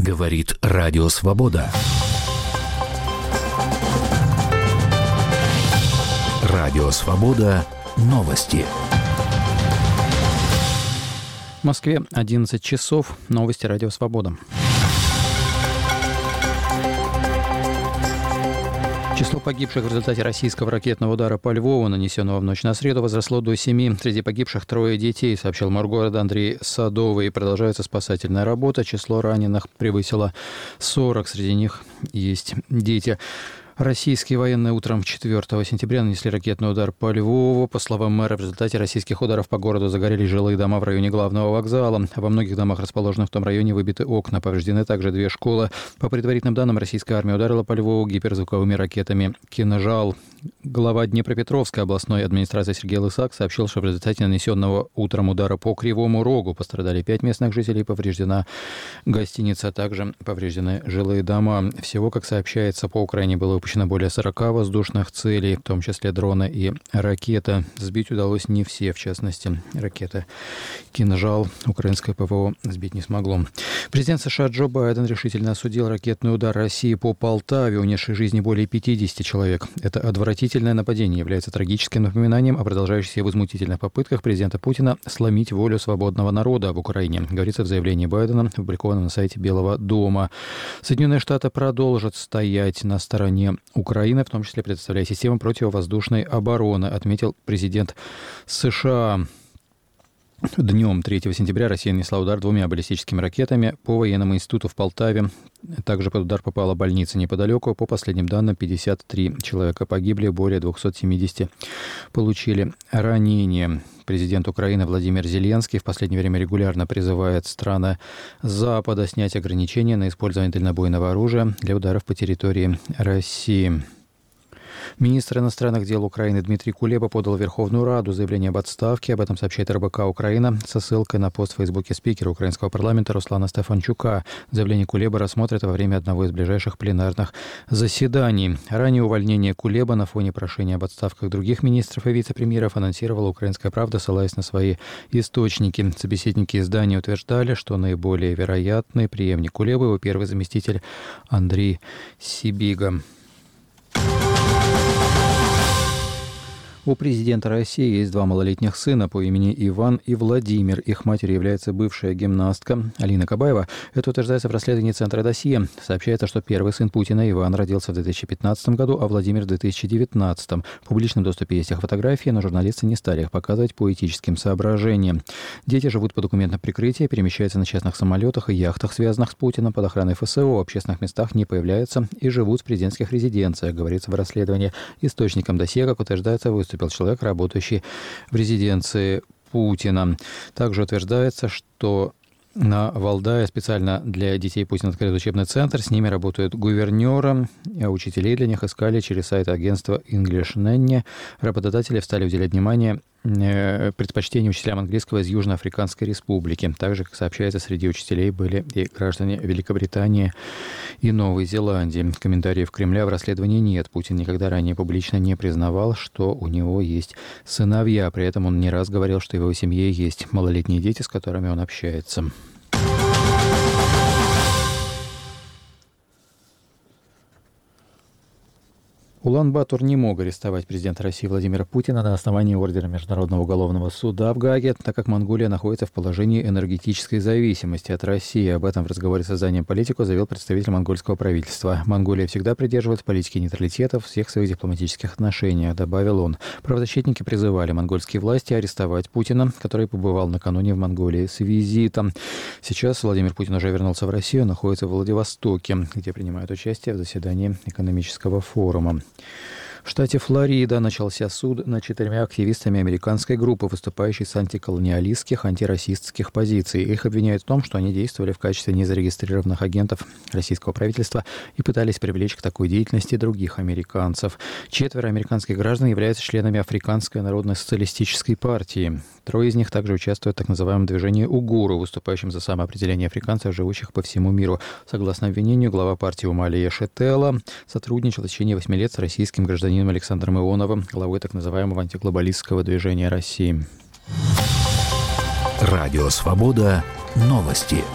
Говорит Радио Свобода. Радио Свобода. Новости. В Москве 11 часов. Новости Радио Свобода. Число погибших в результате российского ракетного удара по Львову, нанесенного в ночь на среду, возросло до 7. Среди погибших 3 детей, сообщил мэр города Андрей Садовый. Продолжается спасательная работа. Число раненых превысило 40. Среди них есть дети. Российские военные утром 4 сентября нанесли ракетный удар по Львову. По словам мэра, в результате российских ударов по городу загорелись жилые дома в районе главного вокзала. Во многих домах, расположенных в том районе, выбиты окна. Повреждены также 2 школы. По предварительным данным, российская армия ударила по Львову гиперзвуковыми ракетами «Кинжал». Глава Днепропетровской областной администрации Сергей Лысак сообщил, что в результате нанесенного утром удара по Кривому Рогу пострадали 5 местных жителей, повреждена гостиница, а также повреждены жилые дома. Всего, как сообщается, по Украине было выпущено более 40 воздушных целей, в том числе дрона и ракета. Сбить удалось не все, в частности, ракета «Кинжал» украинское ПВО сбить не смогло. Президент США Джо Байден решительно осудил ракетный удар России по Полтаве, унесший жизни более 50 человек. Это отвратительное нападение является трагическим напоминанием о продолжающихся возмутительных попытках президента Путина сломить волю свободного народа в Украине, говорится в заявлении Байдена, опубликованном на сайте Белого дома. Соединенные Штаты продолжат стоять на стороне Украины, в том числе предоставляя систему противовоздушной обороны, отметил президент США. Днем 3 сентября Россия нанесла удар 2 баллистическими ракетами по военному институту в Полтаве. Также под удар попала больница неподалеку. По последним данным, 53 человека погибли, более 270 получили ранения. Президент Украины Владимир Зеленский в последнее время регулярно призывает страны Запада снять ограничения на использование дальнобойного оружия для ударов по территории России. Министр иностранных дел Украины Дмитрий Кулеба подал в Верховную Раду заявление об отставке. Об этом сообщает РБК Украина со ссылкой на пост в Фейсбуке спикера украинского парламента Руслана Стефанчука. Заявление Кулебы рассмотрят во время одного из ближайших пленарных заседаний. Ранее увольнение Кулеба на фоне прошения об отставках других министров и вице-премьеров анонсировала «Украинская правда», ссылаясь на свои источники. Собеседники издания утверждали, что наиболее вероятный преемник Кулебы его первый заместитель Андрей Сибига. У президента России есть 2 малолетних сына по имени Иван и Владимир. Их матерью является бывшая гимнастка Алина Кабаева. Это утверждается в расследовании Центра «Досье». Сообщается, что первый сын Путина, Иван, родился в 2015 году, а Владимир в 2019. В публичном доступе есть их фотографии, но журналисты не стали их показывать по этическим соображениям. Дети живут по документам прикрытия, перемещаются на частных самолетах и яхтах, связанных с Путиным, под охраной ФСО, в общественных местах не появляются и живут в президентских резиденциях, говорится в расследовании. Источником «Досье», как утверждается, выступил человек, работающий в резиденции Путина. Также утверждается, что на Валдае специально для детей Путина открыт учебный центр. С ними работают гувернеры, а учителей для них искали через сайт агентства English Nanny. Работодатели стали уделять внимание предпочтению учителям английского из Южноафриканской Республики. Также, как сообщается, среди учителей были и граждане Великобритании и Новой Зеландии. Комментариев Кремля в расследовании нет. Путин никогда ранее публично не признавал, что у него есть сыновья. При этом он не раз говорил, что в его семье есть малолетние дети, с которыми он общается. Улан-Батор не мог арестовать президента России Владимира Путина на основании ордера Международного уголовного суда в Гааге, так как Монголия находится в положении энергетической зависимости от России. Об этом в разговоре с изданием «Политико» заявил представитель монгольского правительства. Монголия всегда придерживается политики нейтралитета в всех своих дипломатических отношениях, добавил он. Правозащитники призывали монгольские власти арестовать Путина, который побывал накануне в Монголии с визитом. Сейчас Владимир Путин уже вернулся в Россию, находится в Владивостоке, где принимает участие в заседании экономического форума. В штате Флорида начался суд над 4 активистами американской группы, выступающей с антиколониалистских, антирасистских позиций. Их обвиняют в том, что они действовали в качестве незарегистрированных агентов российского правительства и пытались привлечь к такой деятельности других американцев. 4 американских граждан являются членами Африканской народно-социалистической партии. 3 из них также участвуют в так называемом движении «Угуру», выступающем за самоопределение африканцев, живущих по всему миру. Согласно обвинению, глава партии Умалия Шетела сотрудничал в течение 8 лет с российским гражданином Александром Ионовым, главой так называемого антиглобалистского движения России. Радио Свобода. Новости.